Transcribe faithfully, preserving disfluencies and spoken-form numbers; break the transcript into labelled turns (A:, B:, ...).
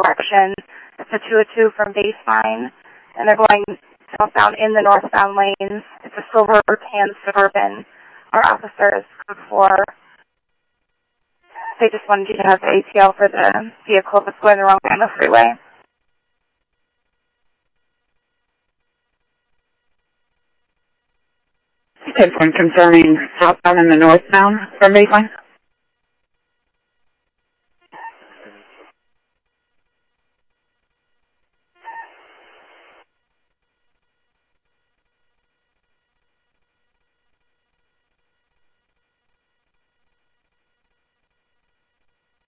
A: direction. It's a two oh two from baseline, and they're going southbound in the northbound lanes. It's a silver tan Suburban. Our officer is code four. They just wanted you to have the A T L for the vehicle that's going the wrong way on the freeway.
B: ten one concerning southbound and the northbound from baseline.